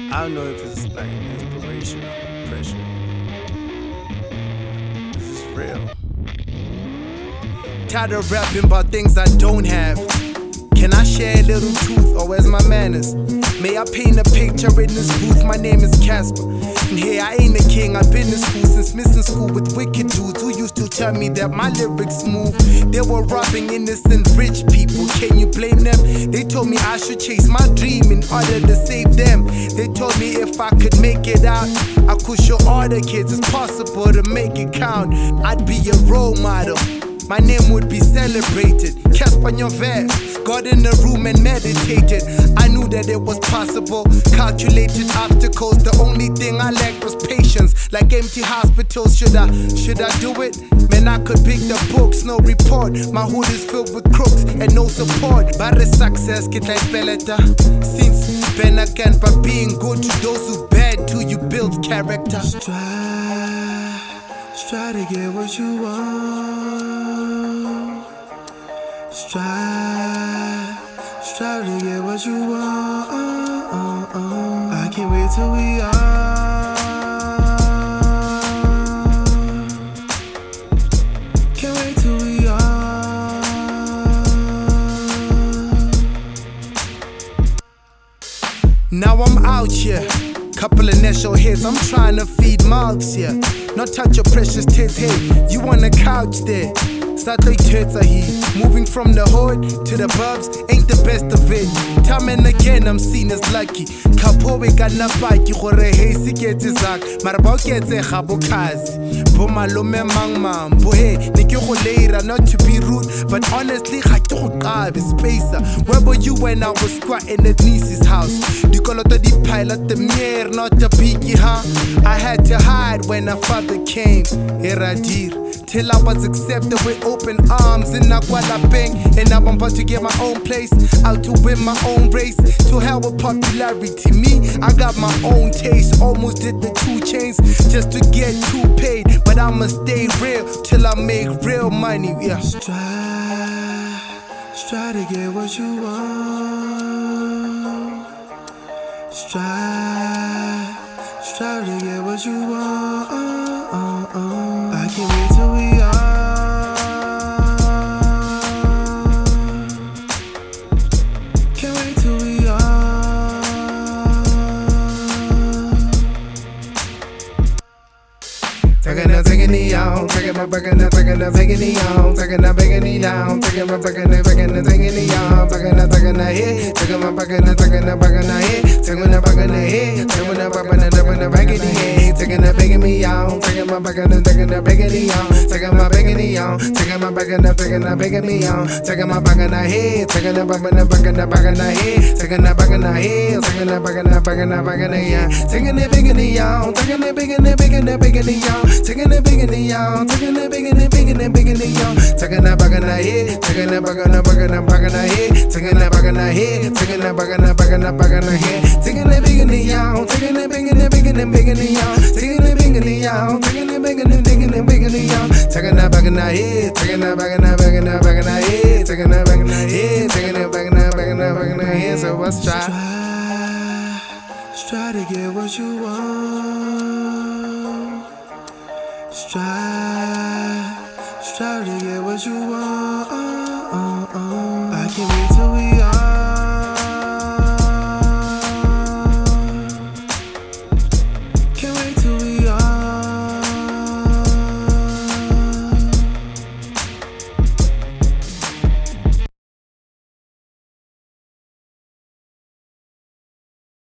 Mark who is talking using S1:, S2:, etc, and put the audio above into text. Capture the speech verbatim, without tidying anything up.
S1: I don't know if it's like inspiration or pressure. This is real. Tired of rapping about things I don't have. Can I share a little truth, or where's my manners? May I paint a picture in this booth? My name is Casper, and hey, I ain't a king. I've been in school since missing school with wicked dudes who used to tell me that my lyrics move. They were robbing innocent rich people. Can you blame them? They told me I should chase my dream in order to save them. They told me if I could make it out, I could show all the kids it's possible to make it count. I'd be a role model. My name would be celebrated. Casper Nyovest, got in the room and meditated. I knew that it was possible. Calculated obstacles. The only thing I lacked was patience. Like empty hospitals. Should I, should I do it? Man, I could pick the books, no report. My hood is filled with crooks and no support. But the success get like Beleta. Since Ben again, by being good to those who bad to you build character.
S2: Strive, strive to get what you want. Strive, strive to get what you want. I can't wait till we are. Can't wait till we are.
S1: Now I'm out here. Couple of initial hits, I'm trying to feed mouths here. Not touch your precious tits, hey, you on the couch there. Sadly tits are here. Moving from the hood to the burbs ain't the best of it. Time and again I'm seen as lucky. Kapo we got na paki gore hey si get zak. Mara ba ketse gabo kazi. Bo malome mang mang. Bo hey ne ke go leira not to be rude, but honestly ga ke go qabe spacer. Where were you when I was squatting at niece's house? Dikoloto di pilot the mirror not the biggie huh? I had to hide when her father came. Eradir till I was accepted with open arms in Naguala Bang. And now I'm about to get my own place, out to win my own race. To hell with popularity, me, I got my own taste. Almost did the two chains just to get two paid. But I'ma stay real till I make real money, yeah.
S2: Strive, strive to get what you want. Strive, strive to get what you want. I can't wait till we are. Can't wait till we are. Taking a taking it out, taking my back and taking a taking it out, taking a taking it down, taking my back and taking a taking it out, taking a taking a hit, taking my back and taking a back and a hit, taking a back and a hit, taking a back and taking a back and a hit, taking a taking me out, taking my back and taking a back and it out, taking my back and it out, taking my back and taking a back and me out, taking my back and a hit, taking a back and a back and a back and a hit, taking a back and a hit, taking a back and a back and a back and a hit, taking a big and it out, taking a big and a big and a big and it out, taking a big and it out, taking a big and a big and a big and it out, taking a back and a hit, taking a back and a back and a back and a hit, taking a back and a hit, taking a back and a back and a back and a hit, taking a big and it out, taking a big and a big and a big and it out, taking a big and it out, taking a big and a big and a big and it out, taking a back and a hit, taking a back and a back and a back and a hit, taking a back and a hit, taking a back and a back and a back and a hit. So what's try? Strive, strive to get what you want. Strive, strive to get what you want.